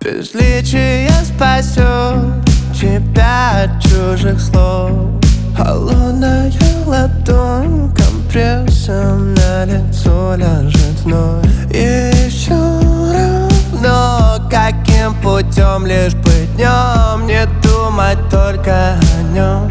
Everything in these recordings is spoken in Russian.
Безличие спасет тебя от чужих слов. Холодная ладонь компрессом на лицо ляжет вновь. И все равно, каким путем, лишь быть днем, не думать только о нем.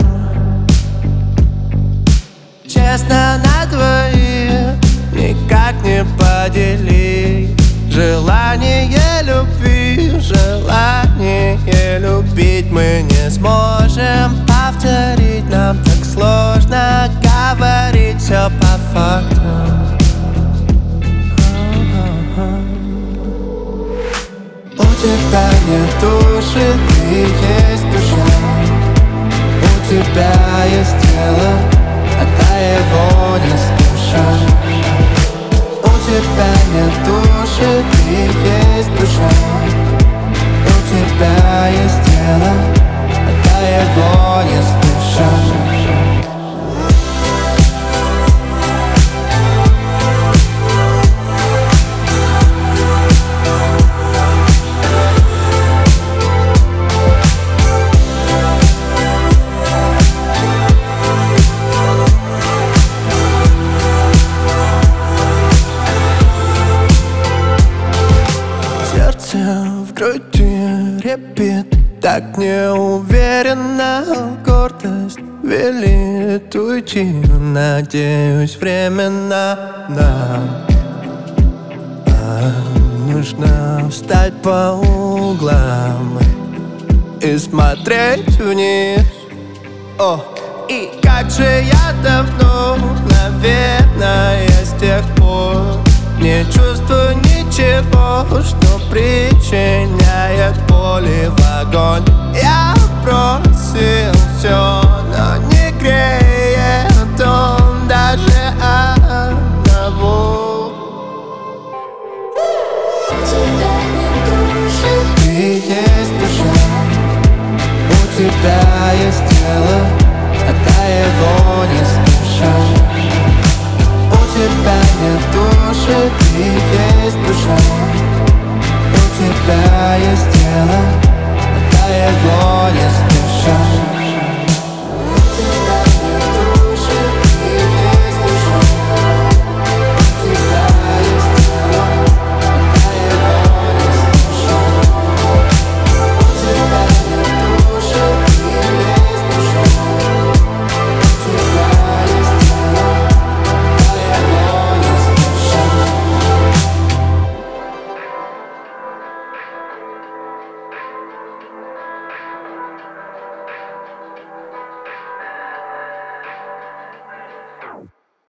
Честно на двоих никак не поделить желание любви, желание любить мы не сможем повторить. Нам так сложно говорить все по факту. У тебя нет души, ты есть душа. У тебя есть тело, отдай его не спеша. У тебя нет души, ты есть душа. У тебя есть тело, отдай его не спеша. В груди репит, так неуверенно. Гордость велит уйти, надеюсь, временно нам нужно встать по углам и смотреть вниз. И как же я давно, наверное, с тех пор не чувствую ничего, что причиняет боль в огонь. Я бросил все, но не греет он даже одного. У тебя нет души, ты есть душа. У тебя есть тело, отдай его не спеша. У тебя нет души, ты есть душа. У тебя есть тело, отдай его не спеша.